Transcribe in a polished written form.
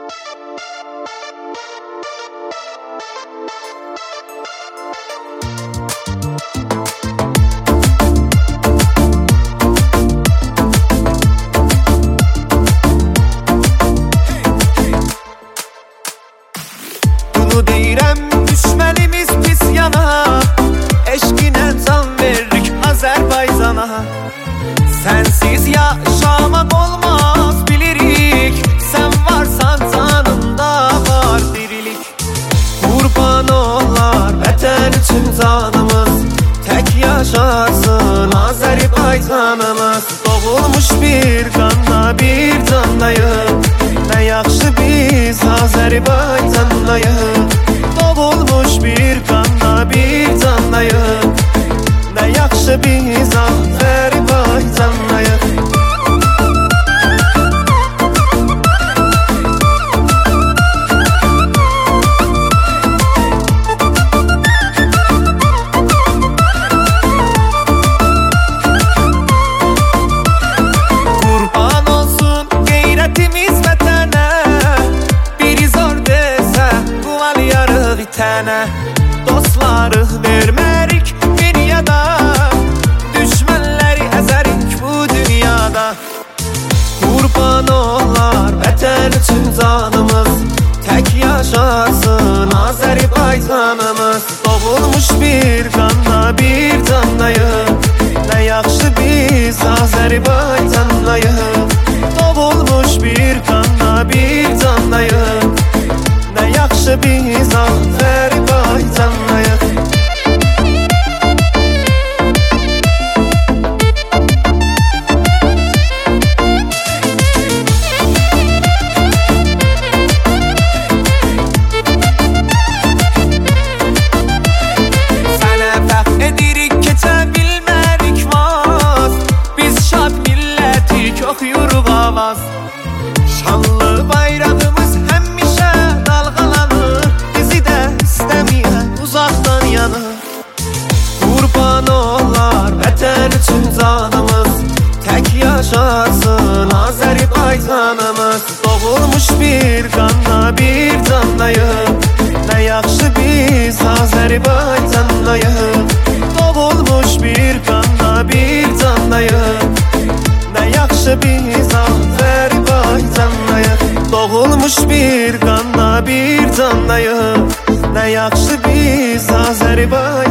Bunu deyirəm, düşmənimiz pis yana, eşqinə can veririk Azərbaycana. Sənsiz yaşamaq olmaz bilirik, sən varsan canımda var dirilik. Qurban olar vətən üçün canımız, tək yaşasın Azərbaycanımız. Doğulmuş bir qanla bir candayıq, nə yaxşı biz Azərbaycandayıq. Doğulmuş bir qanla bir candayıq, nə yaxşı biz Azərbaycandayıq. Qurban olsun qeyrətimiz vətənə, biri zor desə quvalayarıq itənə. Dostlarıq vermərik dünyada, düşmənləri əzərik bu dünyada. Qurban olar vətən üçün canımız, tək yaşasın Azərbaycanımız. Doğulmuş bir qanla bir candayıq, nə yaxşı biz Azərbaycandayıq. Doğulmuş bir qanla bir candayıq, nə yaxşı biz Azərbaycandayıq. Sənə fəxr edirik, keçə bilmərik vaz, biz şad millətik, oxuyuruq avaz. Şanlı bayrağımız həmişə dalğalanır, bizi də istəməyən uzaqdan yanır. Qurban olar vətən üçün canımız, tək yaşasın Azərbaycanımız. Doğulmuş bir qanla bir candayıq, nə yaxşı biz Azərbaycandayıq. Doğulmuş bir qanla bir candayıq, nə yaxşı biz Azərbaycandayıq. Doğulmuş bir qanla bir candayıq, nə yaxşı biz Azərbaycandayıq.